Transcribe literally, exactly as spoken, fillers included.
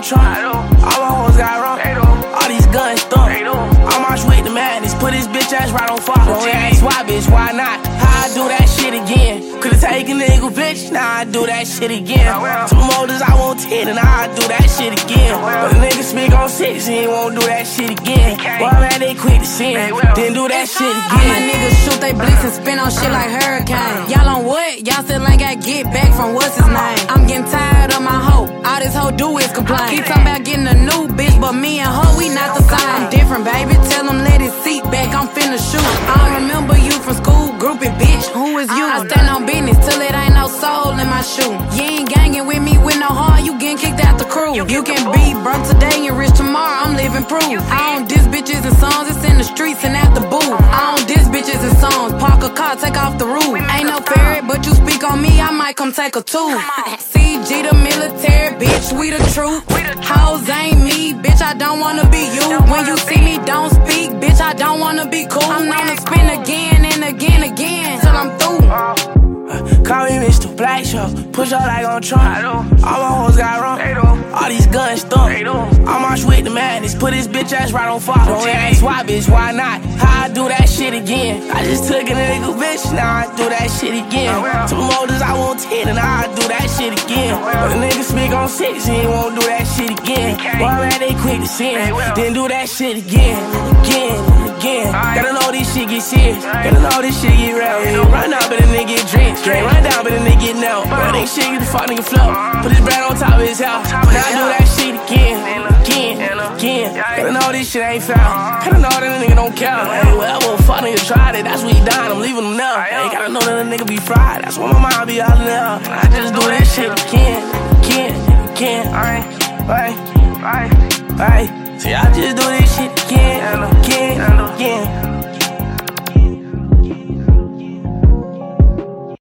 Trump. All my hoes got wrong. All these guns thump. I'm march with the madness. Put his bitch ass right on fire. Don't ask why, bitch, why not? How I do that shit again? Could've taken a nigga, bitch. Now I do that shit again. Two motors, I want ten, and now I do that shit again. But a nigga speak on six, he ain't won't do that shit again. Boy, man, they quick to sin. Then do that shit again. All my niggas shoot they blicks and spin on shit like hurricane. Y'all on what? Y'all still ain't got get back from what's his name. I'm getting tired of my hoe. All this hoe do is complain. Keep talking about getting a new bitch, but me and her, we not the same. I'm different, baby. Tell them let his seat back. I'm finna shoot. I don't remember you from school, groupie, bitch. Who is you? I stand on business till it ain't no soul in my shoe. You ain't gangin' with me with no heart. You getting kicked out the crew. You can be broke today and rich tomorrow. I'm living proof. I don't diss bitches and songs. It's in the streets and at the booth. I don't diss bitches and songs. Park a car, take off the roof. Ain't no ferret, but you speak on me, I might come take a two. C G the military, bitch, we the truth. Hoes ain't me, bitch, I don't wanna be you. When you see me, don't speak, bitch, I don't wanna be cool. I'm known to spin again and again, again, till I'm through. Call me Mister Black Show, push up like on Trump. All my hoes got wrong. All these guns thump. I march with the madness, put his bitch ass right on fire. Don't ask why, bitch, why not? How I do that shit again? I just took a nigga, bitch, now I do that shit again. Two motors, I want ten, and now I do that shit again. But a nigga speak on six, he ain't won't do that shit again. Boy, man, they quick to sin, then do that shit again, again, again. Gotta know this shit get serious, gotta know this shit get real. Run down, but a nigga get drinks. Can't run down, but a nigga get nailed. But ain't shit, get the fuck nigga flow. Put his bread on top of his house. Now I do that shit again, again, again. Gotta know this shit ain't found. Gotta know that a nigga don't count. Hey, whatever fuck nigga tried it, that's what he dying. I'm leaving him now. Hey, gotta know that a nigga be fried. That's why my mind be all in there. I just do that shit again, again, again. Alright, right, right, right. See, I just do this shit